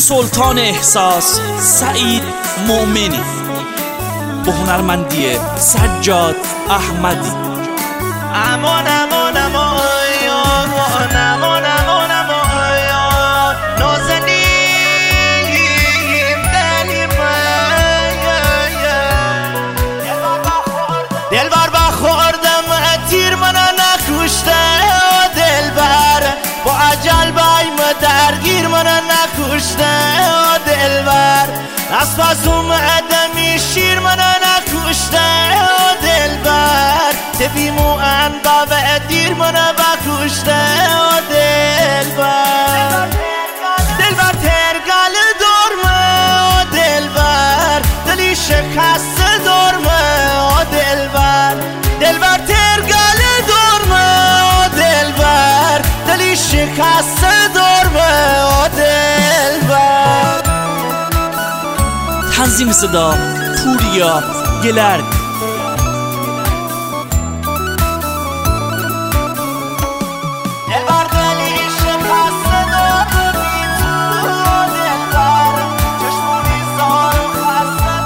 سلطان احساس سعید مومنی با هنرمندی سجاد احمدی. امان امان امان امان امان امان امان نازنین دلی من دلبر بخوردم تیر من نکشته دلبر با اجل بایم درگیر من نکشته دلبر از پس اومدم شیر من نکشته دلبر تبیمو انبا و دیر من بکشته دلبر دلبر ترگل دارمه دلبر دلی شکست دارمه دلبر دلبر ترگل دارمه دلبر دلی شکست دارمه دلبر. تنظیم صدا پوریا گلرد. دلبر دلی شکست دارمه بی تو دلبر چشمونی زار و خسته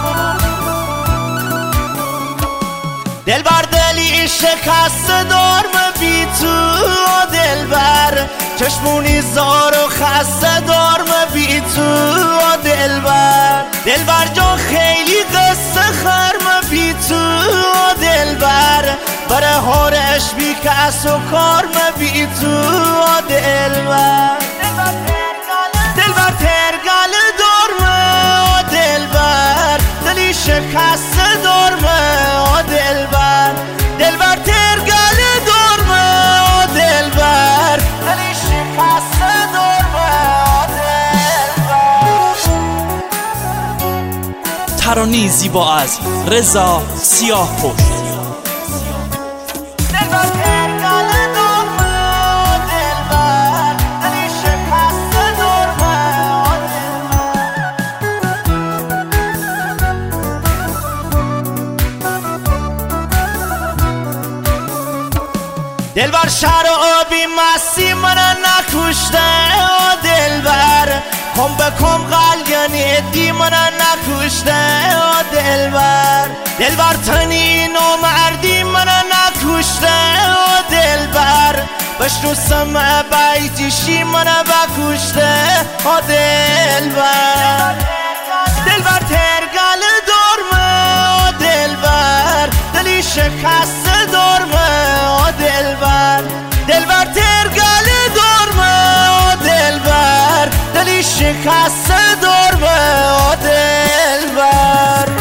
دلبر دلی شکست دارمه بی تو دلبر چشمونی زار و خسته دارمه بی تو دلبر دلبر جان خیلی قصه خرمه بی تو دلبر بره هارش بی کس و کارمه بی تو دلبر دلبر ترگل دارمه دلبر دلی شکست دارمه دلبر دلبر ترگل دارمه دلبر دلی شکست دارمه دلبر. ترانه زیبا از رضا سیاهپشت. دلبر ترگل دارمه دلبر دلی شکست دارمه دلبر شرابی مستی من نکشته دلبر کم به کم قلیانی دی من نکشته دلبر دلبر تنین و مردی من نکشته دلبر بشنو سمع بیتیشی من بکشته دلبر دلبر ترگل دارمه دلبر دلی شکست دارمه دلبر دلبر ترگل دارمه دلبر دلی شکست دارمه دلبر.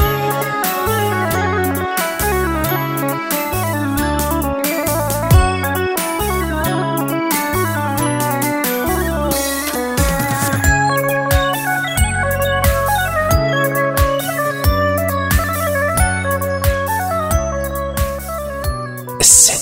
السلام